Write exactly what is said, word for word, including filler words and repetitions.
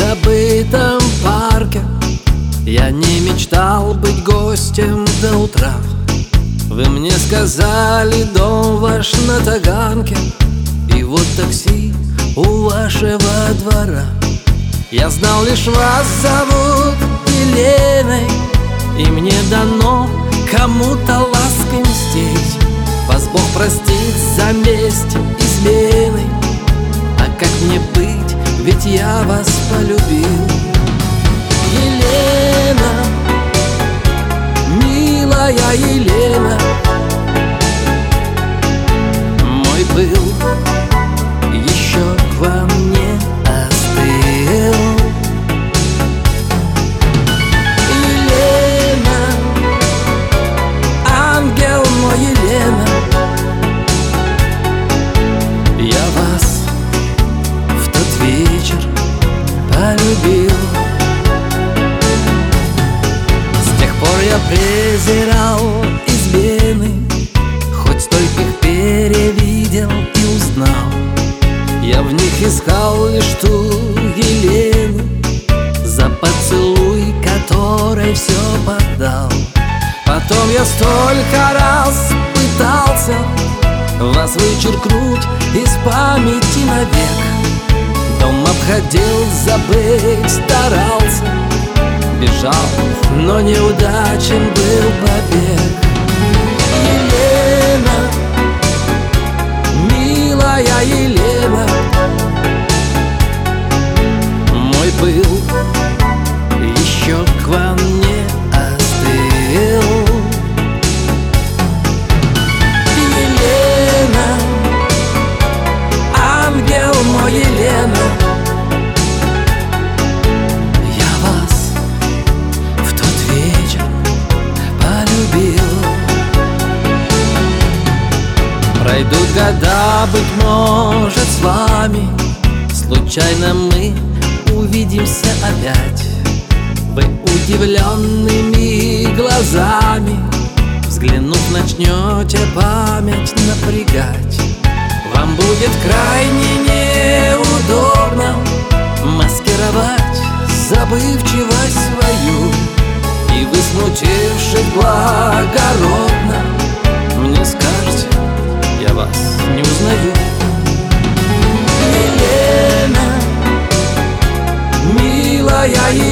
забытом парке я не мечтал быть гостем до утра. Вы мне сказали, дом ваш на Таганке, и вот такси у вашего двора. Я знал, лишь вас зовут Еленой, и мне дано кому-то лаской мстить. Вас Бог простит за месть изменой. А как мне быть, ведь я вас полюбил? Елена, милая Елена, мой пыл еще к вам не остыл. Елена, ангел мой, Елена, я вас в тот вечер полюбил. С тех пор я презирал измены, хоть столько их перевидел и узнал. Я в них искал лишь ту Елену, за поцелуй которой все поддал. Потом я столько раз пытался вас вычеркнуть из памяти навек. Дом обходил, забыть старался, бежал, но неудачен был побег. Елена, милая Елена, мой пыл еще к вам не остыл. Елена, ангел мой, Елена, я вас в тот вечер полюбил. Пройдут года, быть может, с вами случайно мы увидимся опять. Вы удивленными глазами, взглянув, начнете память напрягать. Вам будет крайне неудобно маскировать забывчивость свою, и вы, смутившись благородно, мне скажете: я вас не узнаю. Елена, милая Елена,